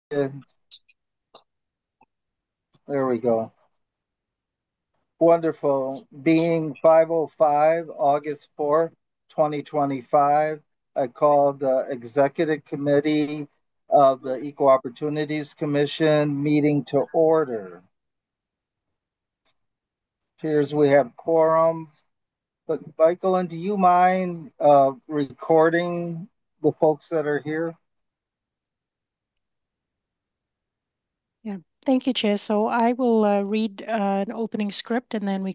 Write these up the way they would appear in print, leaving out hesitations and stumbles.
There we go. Wonderful. Being 5:05, August 4th, 2025, I call the Executive Committee of the Equal Opportunities Commission meeting to order. Here's we have quorum. But Michael, do you mind recording the folks that are here? Yeah, thank you, Chair. So I will read an opening script, and then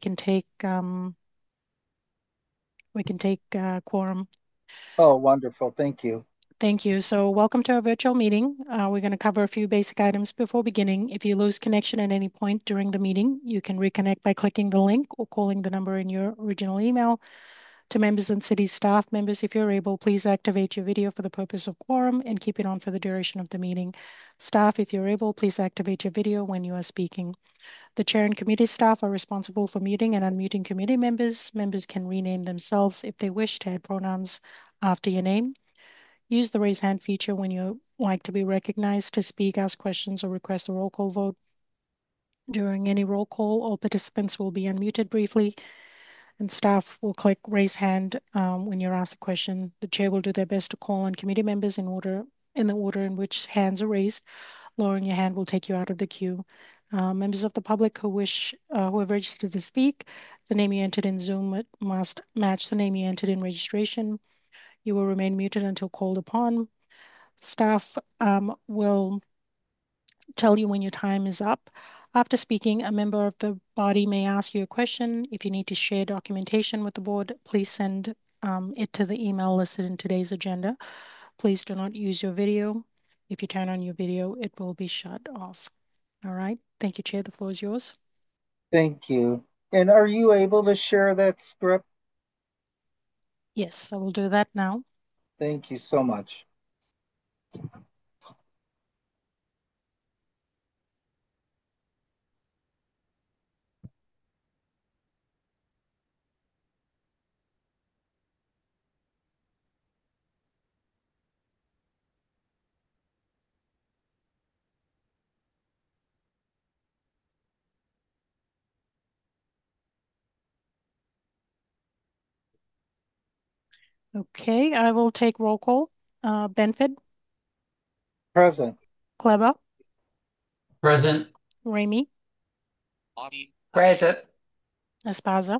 we can take quorum. Oh, wonderful. Thank you. Thank you. So welcome to our virtual meeting. We're going to cover a few basic items before beginning. If you lose connection at any point during the meeting, you can reconnect by clicking the link or calling the number in your original email. To members and city staff members, if you're able, please activate your video for the purpose of quorum and keep it on for the duration of the meeting. Staff, if you're able, please activate your video when you are speaking. The chair and committee staff are responsible for muting and unmuting committee members. Members can rename themselves if they wish to add pronouns after your name. Use the raise hand feature when you like to be recognized to speak, ask questions, or request a roll call vote. During any roll call, all participants will be unmuted briefly, and staff will click raise hand when you're asked a question. The chair will do their best to call on committee members in the order in which hands are raised. Lowering your hand will take you out of the queue. Members of the public who have registered to speak, the name you entered in Zoom must match the name you entered in registration. You will remain muted until called upon. Staff will tell you when your time is up. After speaking, a member of the body may ask you a question. If you need to share documentation with the board, please send it to the email listed in today's agenda. Please do not use your video. If you turn on your video, it will be shut off. All right. Thank you, Chair. The floor is yours. Thank you. And are you able to share that script? Yes, I will do that now. Thank you so much. Okay, I will take roll call. Benford, Present. Kleber, Present. Ramey, Present. Espaza.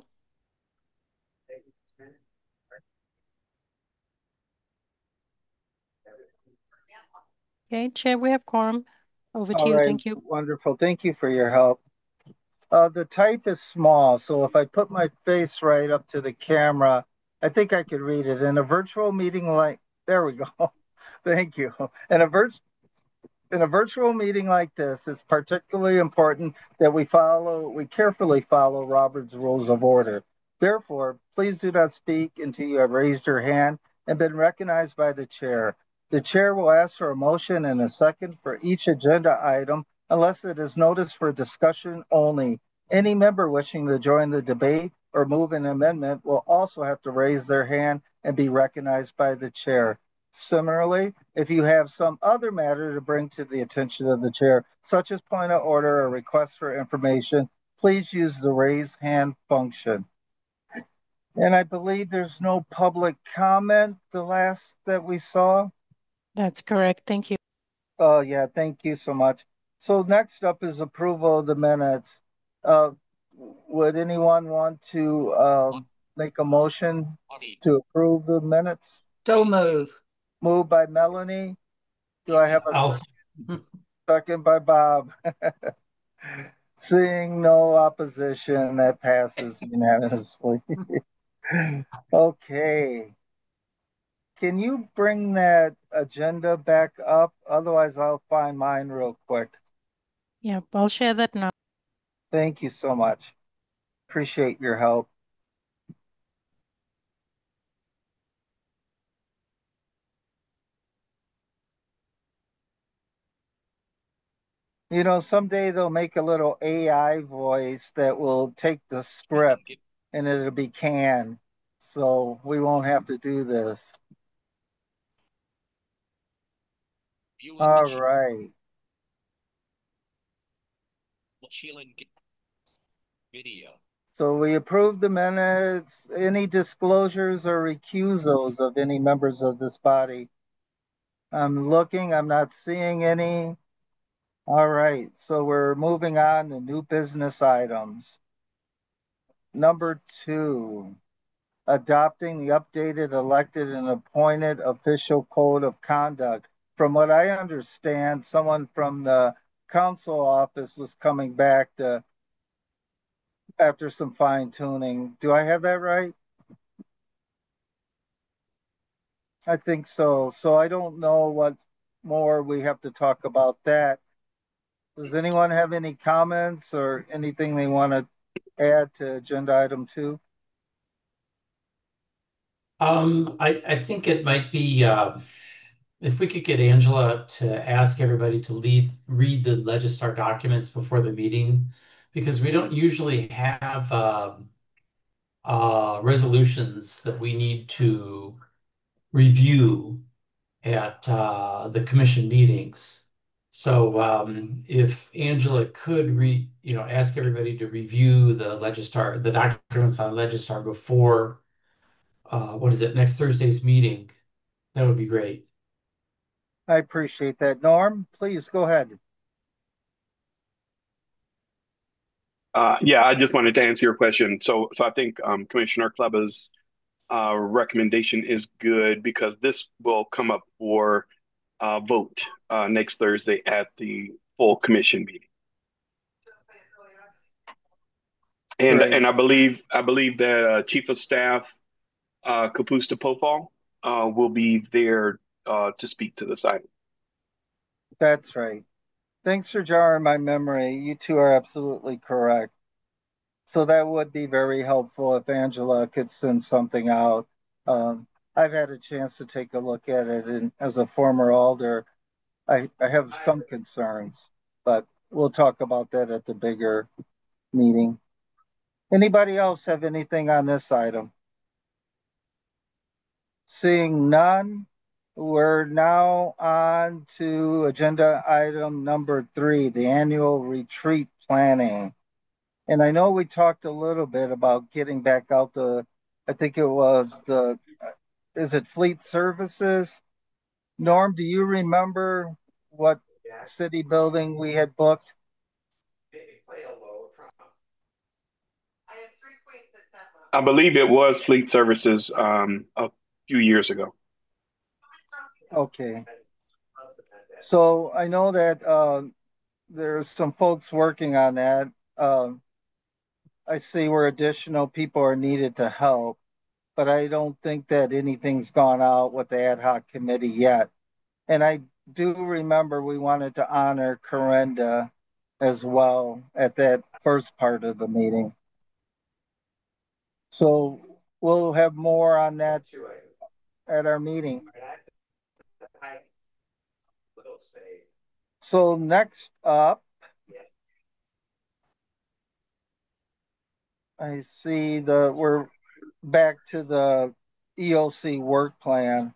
Okay, Chair, we have quorum. Over to All you. right, Thank you. wonderful. Thank you for your help. The type is small, so if I put my face right up to the camera, I think I could read it. In a virtual meeting like, there we go. Thank you. In a virtual meeting like this, it's particularly important that we carefully follow Robert's Rules of Order. Therefore, please do not speak until you have raised your hand and been recognized by the chair. The chair will ask for a motion and a second for each agenda item unless it is noticed for discussion only. Any member wishing to join the debate or move an amendment will also have to raise their hand and be recognized by the chair. Similarly, if you have some other matter to bring to the attention of the chair, such as point of order or request for information, please use the raise hand function. And I believe there's no public comment the last that we saw. That's correct. Thank you. Oh, yeah, thank you so much. So next up is approval of the minutes. Uh, would anyone want to make a motion to approve the minutes? So move. Moved by Melanie. Do I have a I'll. second by Bob? Seeing no opposition, that passes unanimously. Okay. Can you bring that agenda back up? Otherwise, I'll find mine real quick. Yeah, I'll share that now. Thank you so much. Appreciate your help. You know, someday they'll make a little AI voice that will take the script and it'll be canned. So we won't have to do this. All right. video. So we approved the minutes. Any disclosures or recusals of any members of this body? I'm looking, I'm not seeing any. All right, so we're moving on to new business items. Number 2, adopting the updated elected and appointed official code of conduct. From what I understand, someone from the council office was coming back to after some fine tuning. Do I have that right? I think so. So I don't know what more we have to talk about that. Does anyone have any comments or anything they want to add to agenda item 2? I think it might be if we could get Angela to ask everybody to read the Legistar documents before the meeting, because we don't usually have resolutions that we need to review at the commission meetings. So if Angela could ask everybody to review the documents on Legistar before next Thursday's meeting, that would be great. I appreciate that. Norm, please go ahead. Yeah, I just wanted to answer your question. So I think Commissioner Kleba's recommendation is good because this will come up for vote next Thursday at the full commission meeting. And I believe that Chief of Staff Kapusta Popal will be there to speak to this item. That's right. Thanks for jarring my memory. You two are absolutely correct. So that would be very helpful if Angela could send something out. I've had a chance to take a look at it, and as a former alder, I have some concerns, but we'll talk about that at the bigger meeting. Anybody else have anything on this item? Seeing none, we're now on to agenda item number 3, the annual retreat planning. And I know we talked a little bit about getting back out I think it was is it Fleet Services? Norm, do you remember what city building we had booked? I believe it was Fleet Services a few years ago. Okay. So I know that there's some folks working on that. I see where additional people are needed to help, but I don't think that anything's gone out with the ad hoc committee yet. And I do remember we wanted to honor Corinda as well at that first part of the meeting. So we'll have more on that at our meeting. So next up, I see we're back to the EOC work plan.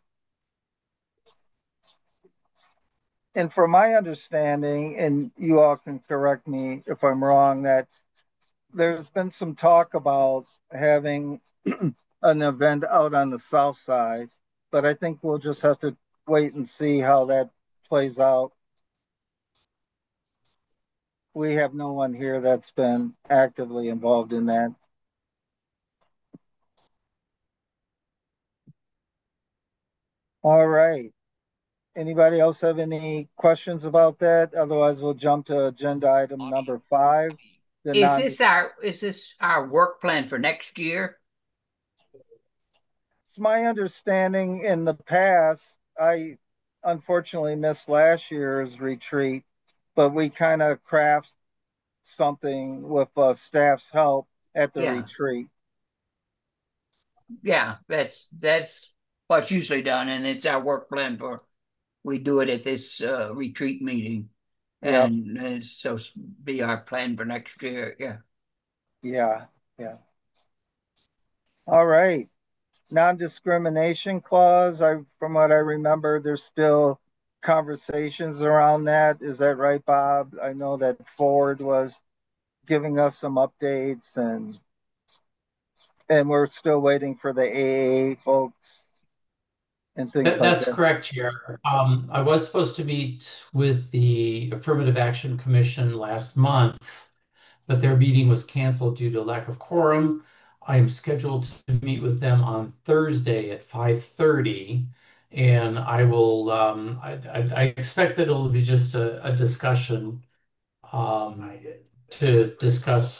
And from my understanding, and you all can correct me if I'm wrong, that there's been some talk about having an event out on the south side, but I think we'll just have to wait and see how that plays out. We have no one here that's been actively involved in that. All right. Anybody else have any questions about that? Otherwise, we'll jump to agenda item number 5. Is this our work plan for next year? It's my understanding in the past, I unfortunately missed last year's retreat, but we kind of craft something with staff's help at the retreat. Yeah, that's what's usually done, and it's our work plan we do it at this retreat meeting. Yep. And so be our plan for next year. Yeah. All right. Non-discrimination clause, from what I remember, there's still conversations around that. Is that right, Bob? I know that Ford was giving us some updates, and we're still waiting for the AA folks and things like That's that. correct, Chair. I was supposed to meet with the Affirmative Action Commission last month, but their meeting was canceled due to lack of quorum. I am scheduled to meet with them on Thursday at 5:30, and I expect that it'll be just a discussion to discuss,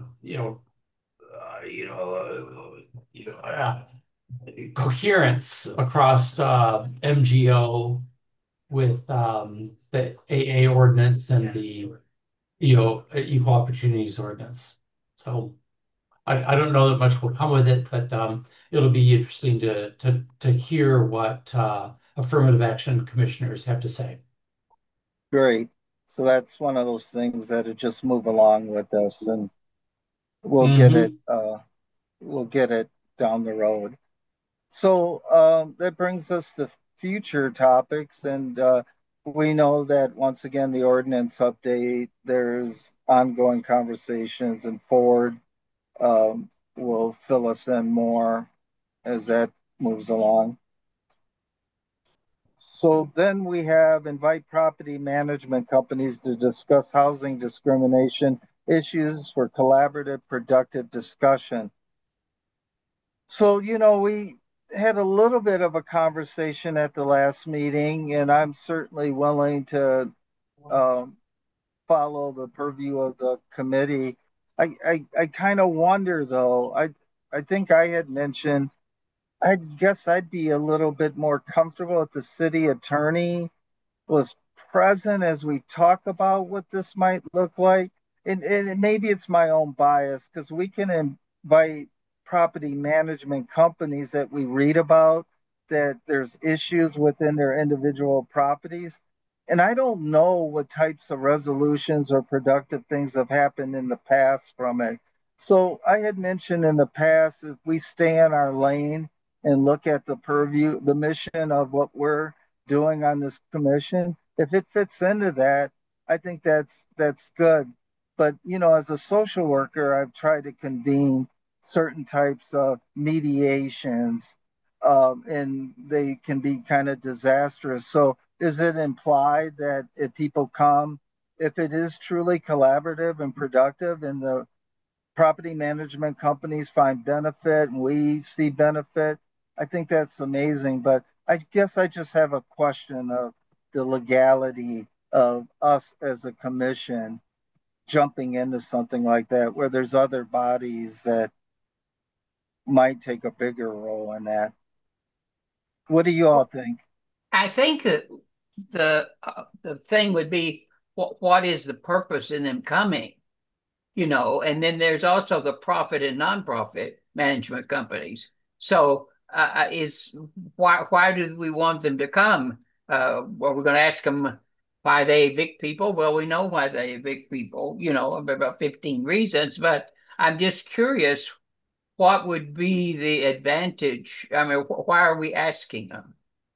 coherence across MGO with the AA ordinance and the equal opportunities ordinance. So I don't know that much will come with it, but it'll be interesting to hear what affirmative action commissioners have to say. Great. So that's one of those things that it just move along with us, and we'll get it. Mm-hmm. We'll get it down the road. So that brings us to future topics, and we know that once again the ordinance update. There's ongoing conversations, and Ford will fill us in more as that moves along. So then we have invite property management companies to discuss housing discrimination issues for collaborative, productive discussion. So, we had a little bit of a conversation at the last meeting, and I'm certainly willing to um, follow the purview of the committee. I kind of wonder, though. I think I had mentioned I guess I'd be a little bit more comfortable if the city attorney was present as we talk about what this might look like. And maybe it's my own bias because we can invite property management companies that we read about that there's issues within their individual properties. And I don't know what types of resolutions or productive things have happened in the past from it. So I had mentioned in the past, if we stay in our lane and look at the purview, the mission of what we're doing on this commission, if it fits into that, I think that's good. But as a social worker, I've tried to convene certain types of mediations, and they can be kind of disastrous. So is it implied that if people come, if it is truly collaborative and productive, and the property management companies find benefit and we see benefit, I think that's amazing. But I guess I just have a question of the legality of us as a commission jumping into something like that where there's other bodies that might take a bigger role in that. What do you all think? I think that the thing would be what is the purpose in them coming? And then there's also the profit and nonprofit management companies. So is why do we want them to come? Well, we're going to ask them why they evict people. Well, we know why they evict people, about 15 reasons, but I'm just curious, what would be the advantage? I mean, why are we asking them?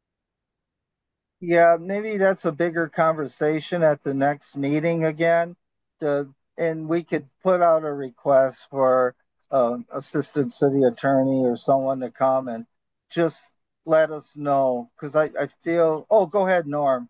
Yeah, maybe that's a bigger conversation at the next meeting again. And we could put out a request for assistant city attorney or someone to come and just let us know. Because I feel, oh, go ahead, Norm.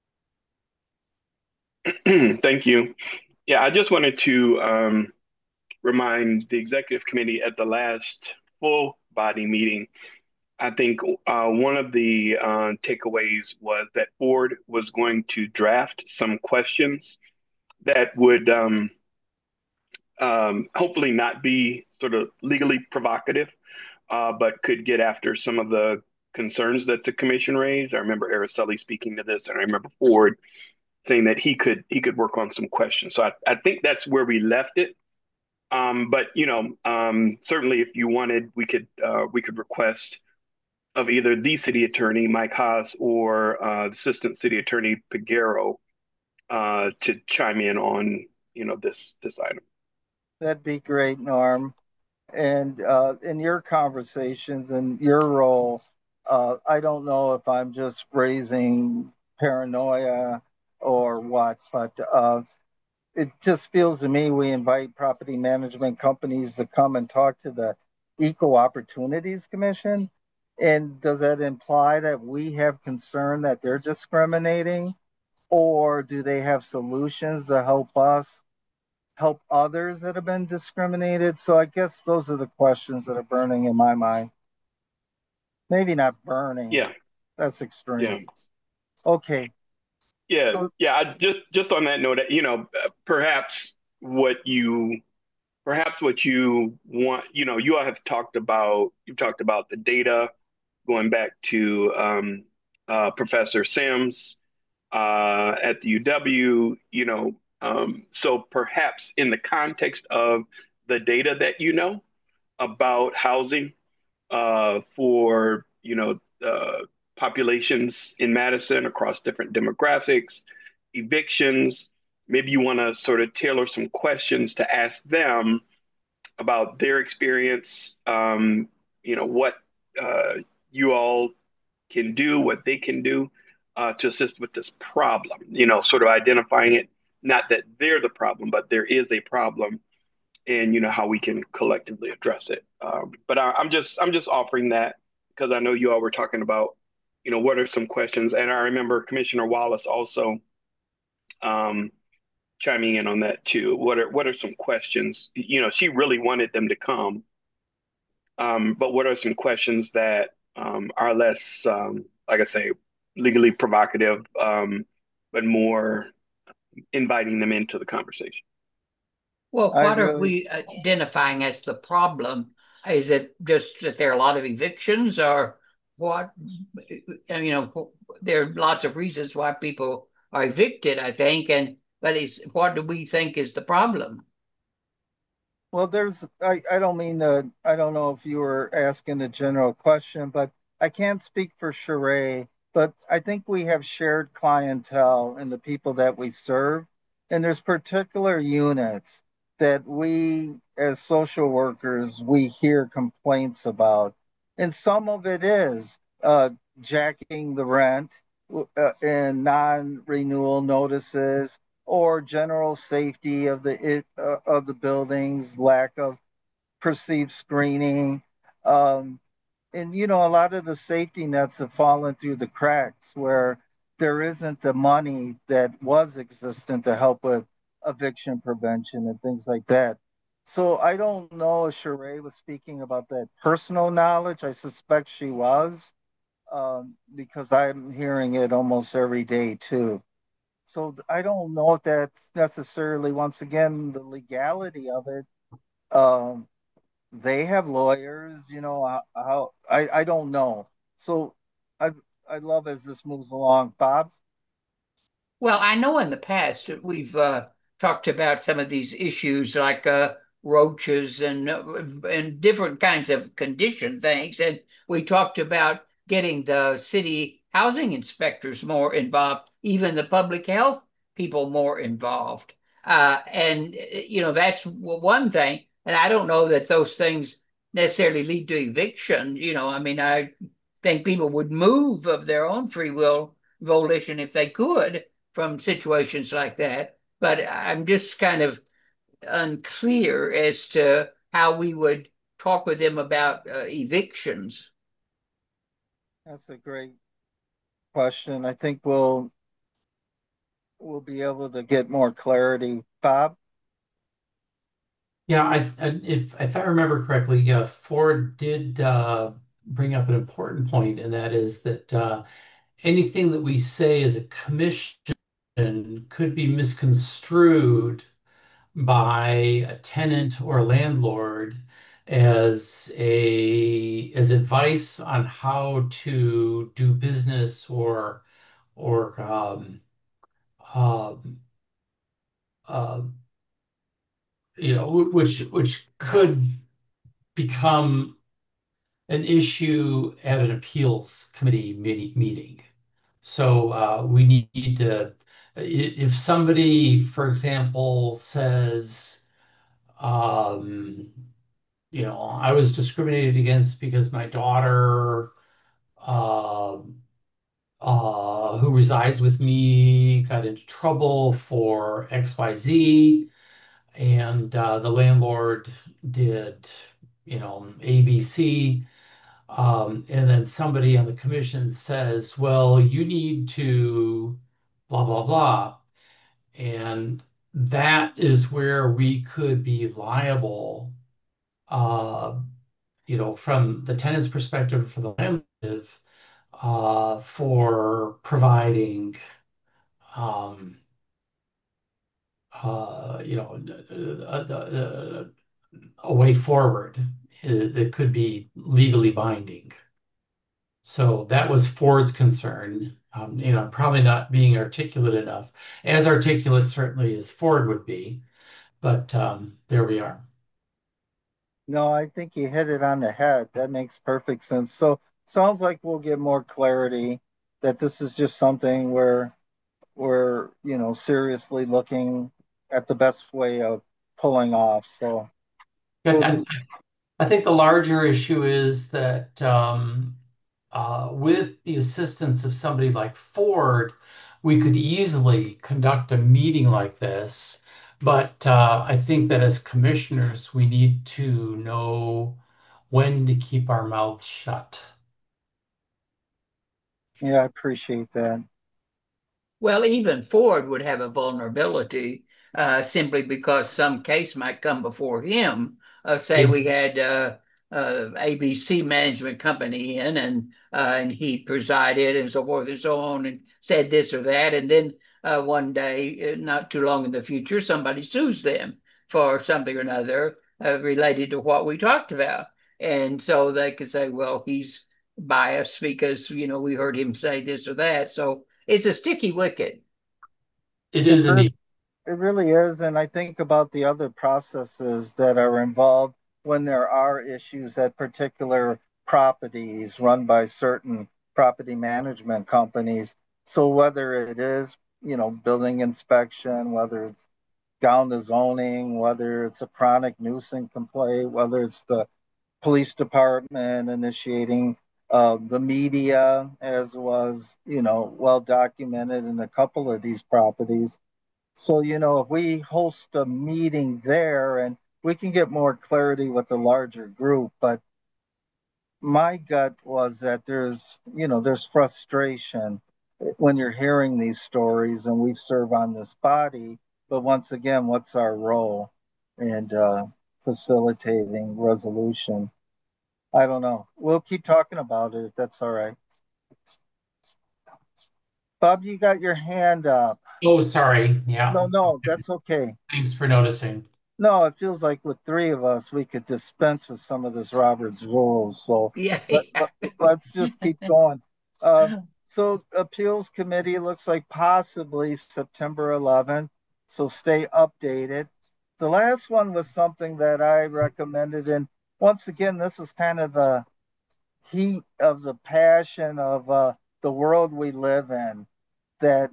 Thank you. Yeah, I just wanted to remind the executive committee at the last full body meeting. I think one of the takeaways was that Ford was going to draft some questions that would hopefully not be sort of legally provocative, but could get after some of the concerns that the commission raised. I remember Araceli speaking to this, and I remember Ford saying that he could work on some questions. So I think that's where we left it. But certainly if you wanted, we could request of either the city attorney Mike Haas or assistant city attorney Piguero to chime in on this item. That'd be great, Norm. And in your conversations and your role, I don't know if I'm just raising paranoia or what, but it just feels to me we invite property management companies to come and talk to the Equal Opportunities Commission. And does that imply that we have concern that they're discriminating? Or do they have solutions to help us help others that have been discriminated? So I guess those are the questions that are burning in my mind. Maybe not burning. Yeah, That's yeah, extreme. Okay. yeah, So yeah. Just on that note, perhaps what you perhaps what you want, you all have talked about the data going back to Professor Sims at the UW, so perhaps in the context of the data that about housing for populations in Madison across different demographics, evictions. Maybe you want to sort of tailor some questions to ask them about their experience. What uh, you all can do, what they can do to assist with this problem. Sort of identifying it, not that they're the problem, but there is a problem, and how we can collectively address it. But I'm just offering that because I know you all were talking about, what are some questions, and I remember Commissioner Wallace also um, chiming in on that too. What are some questions? She really wanted them to come, but what are some questions that are less, like I say, legally provocative, but more inviting them into the conversation? Well, I what are really, we identifying as the problem? Is it just that there are a lot of evictions, or what? There are lots of reasons why people are evicted, I think, and but it's what do we think is the problem? well, I don't mean to, I don't know if you were asking a general question, but I can't speak for Sheree, but I think we have shared clientele in the people that we serve. And there's particular units that we, as social workers, we hear complaints about. And some of it is jacking the rent and non-renewal notices or general safety of the buildings, lack of perceived screening, um, and a lot of the safety nets have fallen through the cracks where there isn't the money that was existent to help with eviction prevention and things like that. So I don't know if Sheree was speaking about that personal knowledge. I suspect she was, because I'm hearing it almost every day too. So I don't know if that's necessarily, once again, the legality of it. Um, they have lawyers, how I don't know. So I I love as this moves along, Bob. Well, I know in the past that we've talked about some of these issues like roaches and different kinds of condition things, and we talked about getting the city housing inspectors more involved, even the public health people more involved. And that's one thing, and I don't know that those things necessarily lead to eviction. I mean, I think people would move of their own free will volition if they could from situations like that. But I'm just kind of unclear as to how we would talk with them about evictions. That's a great question. I think we'll be able to get more clarity. Bob? Yeah, if I remember correctly, yeah, Ford did bring up an important point, and that is that anything that we say as a commission could be misconstrued by a tenant or a landlord as advice on how to do business or um, uh, which could become an issue at an appeals committee meeting. So we need to, if somebody, for example, says, um, I was discriminated against because my daughter, uh, who resides with me got into trouble for XYZ, and the landlord did, ABC. And then somebody on the commission says, well, you need to blah, blah, blah. And that is where we could be liable, uh, from the tenant's perspective, for the landlord, for providing, um, a way forward that could be legally binding. So that was Ford's concern. Probably not being articulate enough, as articulate certainly as Ford would be, but there we are. No, I think you hit it on the head. That makes perfect sense. So sounds like we'll get more clarity that this is just something where we're, seriously looking at the best way of pulling off. So we'll And just, I think the larger issue is that with the assistance of somebody like Ford, we could easily conduct a meeting like this. But I think that as commissioners, we need to know when to keep our mouths shut. yeah, I appreciate that. Well, even Ford would have a vulnerability simply because some case might come before him. Say It, we had ABC Management Company in, and he presided and so forth and so on, and said this or that, and then one day, not too long in the future, somebody sues them for something or another related to what we talked about, and so they could say, well, he's biased because we heard him say this or that, so it's a sticky wicket. it It, is re- indeed. it really is. And I think about the other processes that are involved when there are issues at particular properties run by certain property management companies. So whether it is, building inspection, whether it's down to zoning, whether it's a chronic nuisance complaint, whether it's the police department initiating the media, as was, well documented in a couple of these properties. So, if we host a meeting there and we can get more clarity with the larger group, but my gut was that there's frustration when you're hearing these stories and we serve on this body. But once again, what's our role in facilitating resolution? I don't know. We'll keep talking about it if that's all right. Bob, you got your hand up. Oh, sorry. Yeah. No, no, that's okay. Thanks for noticing. No, it feels like with three of us, we could dispense with some of this Robert's rules. So Yeah, let, yeah. let's just keep going. Uh, so appeals committee looks like possibly September 11th. So stay updated. The last one was something that I recommended. And once again, this is kind of the heat of the passion of the world we live in that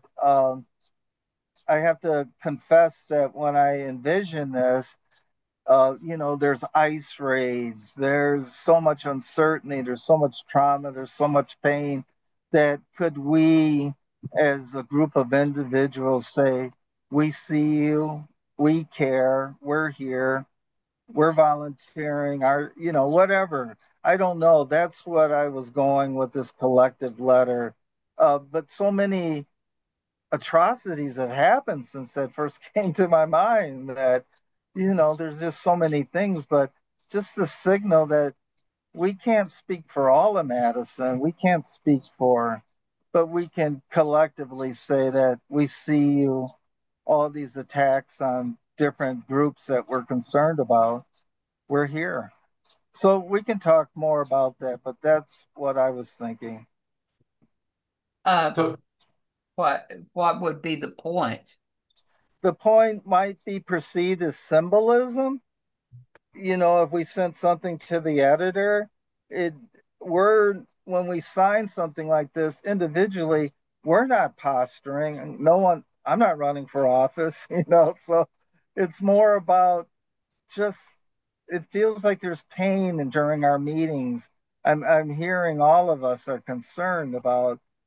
I have to confess that when I envision this, there's ice raids, there's so much uncertainty, there's so much trauma, there's so much pain that could we, as a group of individuals, say, we see you, we care, we're here, we're volunteering, whatever. I don't know. That's what I was going with this collective letter. But so many atrocities have happened since that first came to my mind that, there's just so many things, but just the signal that we can't speak for all of Madison, we can't speak for, but we can collectively say that we see you, all these attacks on different groups that we're concerned about, we're here. So we can talk more about that, but that's what I was thinking. Uh, So, what would be the point? The point might be perceived as symbolism. If we sent something to the editor, it we're when we sign something like this individually, we're not posturing. No one, I'm not running for office, so it's more about just it feels like there's pain during our meetings. I'm hearing all of us are concerned about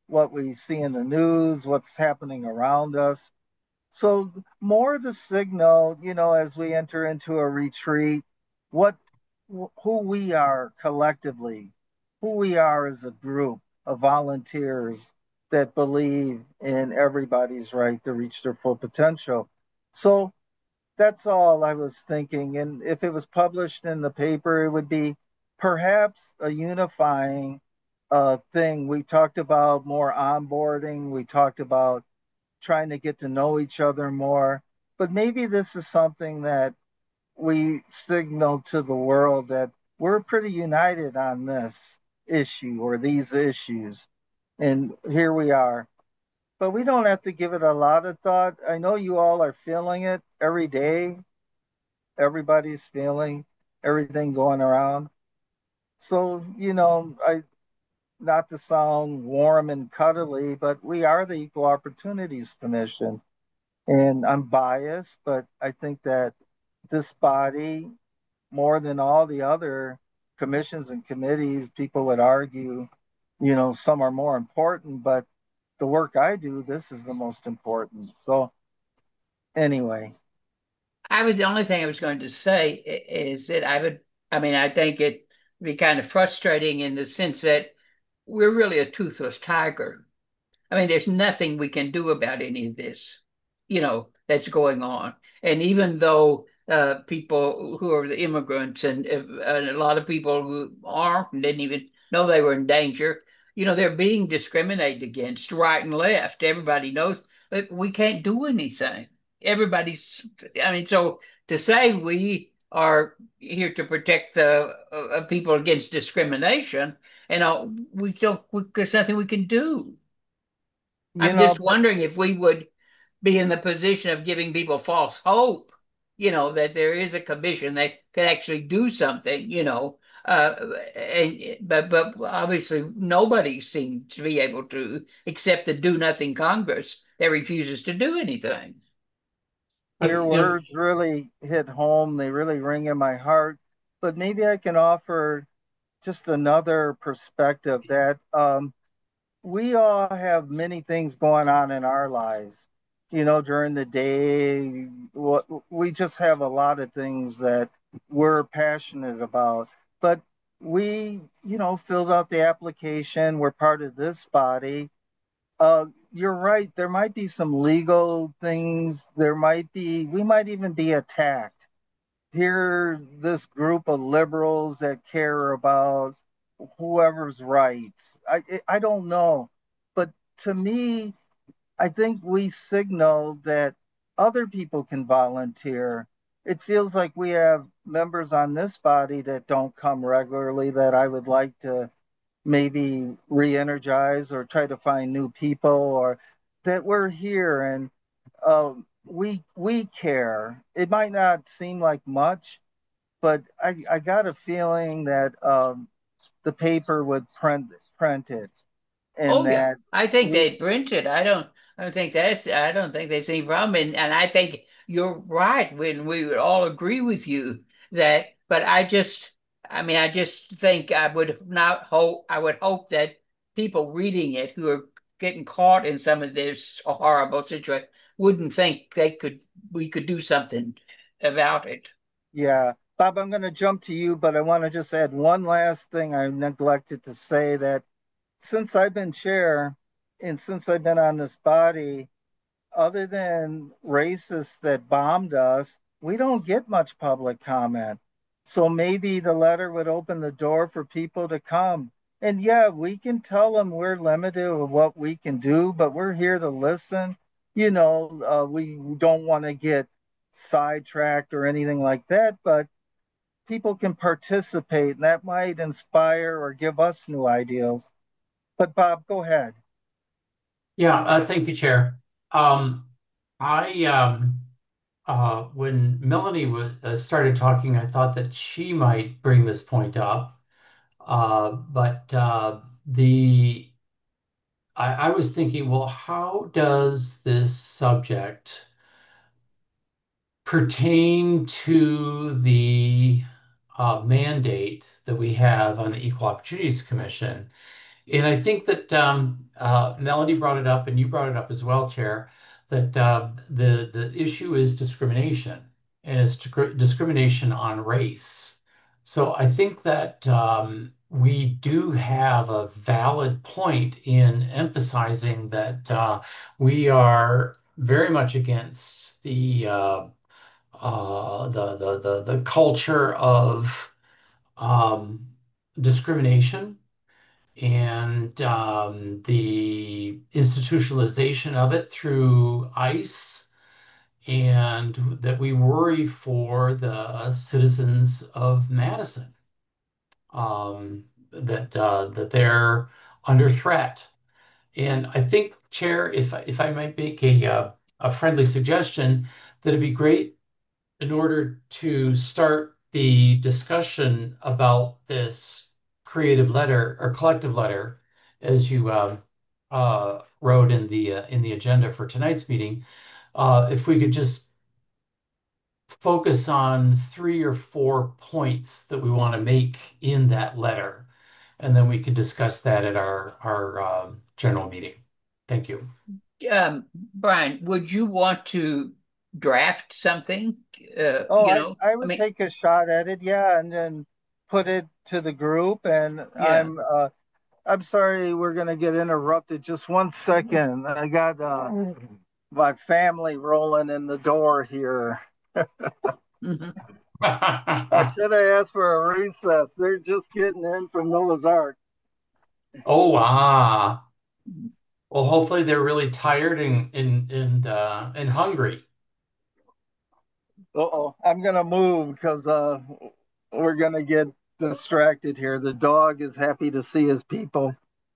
what we see in the news, what's happening around us. So more to signal, as we enter into a retreat, what who we are collectively, who we are as a group of volunteers that believe in everybody's right to reach their full potential. So that's all I was thinking. And if it was published in the paper, it would be perhaps a unifying thing. We talked about more onboarding. We talked about trying to get to know each other more. But maybe this is something that we signal to the world that we're pretty united on this issue or these issues. And here we are. But we don't have to give it a lot of thought. I know you all are feeling it every day. Everybody's feeling everything going around. So, I not to sound warm and cuddly, but we are the Equal Opportunities Commission. And I'm biased, but I think that this body, more than all the other commissions and committees, people would argue, some are more important, but the work I do, this is the most important. So, anyway, The only thing I was going to say is that I mean, I think it would be kind of frustrating in the sense that we're really a toothless tiger. I mean, there's nothing we can do about any of this, that's going on. And even though people who are the immigrants and a lot of people who aren't and didn't even know they were in danger, they're being discriminated against right and left. Everybody knows, but we can't do anything. Everybody's, I mean, so to say we are here to protect the people against discrimination, there's nothing we can do. you I'm know, just wondering if we would be in the position of giving people false hope, that there is a commission that could actually do something, but obviously nobody seems to be able to, except the do nothing Congress that refuses to do anything. But your words really hit home. They really ring in my heart. But maybe I can offer just another perspective that we all have many things going on in our lives. During the day, what we just have a lot of things that we're passionate about. But we, filled out the application. We're part of this body. You're right. There might be some legal things. We might even be attacked. Here, this group of liberals that care about whoever's rights. I don't know. But to me, I think we signal that other people can volunteer. It feels like we have members on this body that don't come regularly that I would like to maybe re-energize or try to find new people or that we're here and we care. It might not seem like much, but I got a feeling that the paper would print it Oh and yeah, that I think we they print it. I don't think they see a problem. And I think you're right when we would all agree with you that, but I just think I would hope that people reading it who are getting caught in some of this horrible situation wouldn't think we could do something about it. yeah. Bob, I'm going to jump to you, but I want to just add one last thing I neglected to say that since I've been chair and since I've been on this body, other than racists that bombed us, we don't get much public comment. So maybe the letter would open the door for people to come. And yeah, we can tell them we're limited with what we can do, but we're here to listen. We don't want to get sidetracked or anything like that, but people can participate and that might inspire or give us new ideas. But Bob, go ahead. yeah, thank you, Chair. I when Melanie was started talking, I thought that she might bring this point up, but the I was thinking, well, how does this subject pertain to the mandate that we have on the Equal Opportunities Commission? And I think that Melody brought it up, and you brought it up as well, Chair, that the issue is discrimination, and it's discrimination on race. So I think that we do have a valid point in emphasizing that we are very much against the culture of um, discrimination and the institutionalization of it through ICE, and that we worry for the citizens of Madison, that they're under threat. And I think, Chair, if I might make a friendly suggestion, that it'd be great in order to start the discussion about this creative letter or collective letter, as you wrote in the agenda for tonight's meeting, if we could just focus on 3 or 4 points that we want to make in that letter, and then we can discuss that at our general meeting. Thank you. Brian, would you want to draft something? Oh, You know, I I would mean, take a shot at it, yeah, and then put it to the group. And yeah. I'm sorry we're gonna get interrupted. Just 1 second. I got my family rolling in the door here. Mhm. I should have asked for a recess. They're just getting in from Noah's Ark. Oh, ah. Well, hopefully they're really tired and hungry. Uh-oh, I'm gonna move because we're gonna get distracted here. The dog is happy to see his people.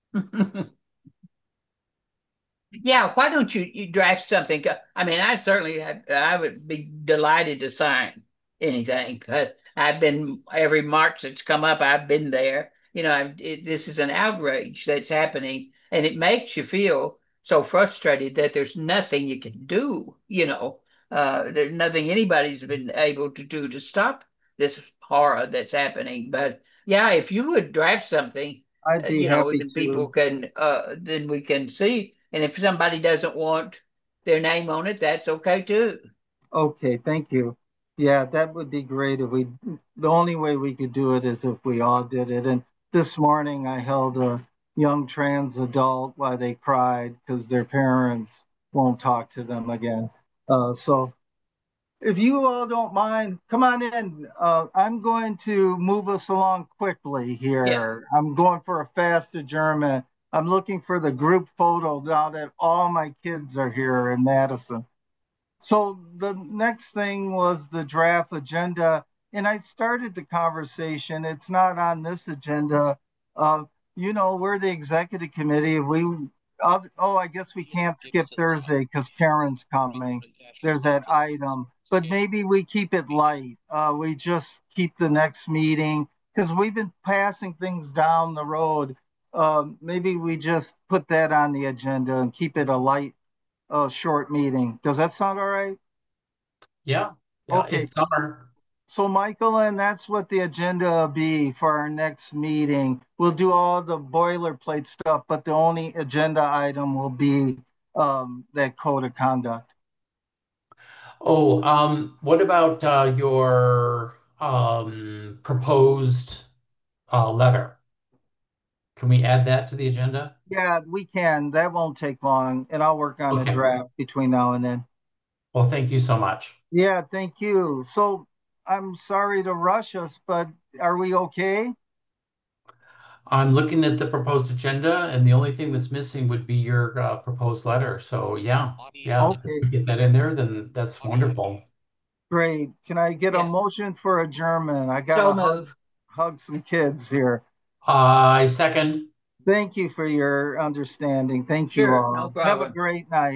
Yeah, why don't you draft something? I mean, I would be delighted to sign anything, but I've been every March that's come up, I've been there. You know, this is an outrage that's happening, and it makes you feel so frustrated that there's nothing you can do. There's nothing anybody's been able to do to stop this horror that's happening. But yeah, if you would draft something I'd be happy then people to. can, then we can see. And if somebody doesn't want their name on it, that's okay too. Okay, thank you. Yeah, that would be great if we, the only way we could do it is if we all did it. And this morning I held a young trans adult while they cried because their parents won't talk to them again. So if you all don't mind, come on in. I'm going to move us along quickly Yeah. here. I'm going for a fast adjournment. I'm looking for the group photo now that all my kids are here in Madison. So the next thing was the draft agenda, and I started the conversation. It's not on this agenda. Uh, we're the executive committee. Oh, I guess we can't skip Thursday because Karen's coming. There's that item, but maybe we keep it light. We just keep the next meeting because we've been passing things down the road. Maybe we just put that on the agenda and keep it a light short meeting. Does that sound all right? Yeah, yeah, Okay. it's summer. So Michael, and that's what the agenda will be for our next meeting. We'll do all the boilerplate stuff, but the only agenda item will be that code of conduct. Oh, what about your proposed letter? Can we add that to the agenda? Yeah, we can. That won't take long, and I'll work on a Okay. draft between now and then. Well, thank you so much. Yeah, thank you. So I'm sorry to rush us, but are we okay? I'm looking at the proposed agenda, and the only thing that's missing would be your proposed letter. So yeah, yeah, if Okay, we get that in there, then that's wonderful. great. Can I get a Yeah. motion for adjournment? I So gotta move. hug some kids here. I second. Thank you for your understanding. Thank you Sure, no all. Have a problem. great night.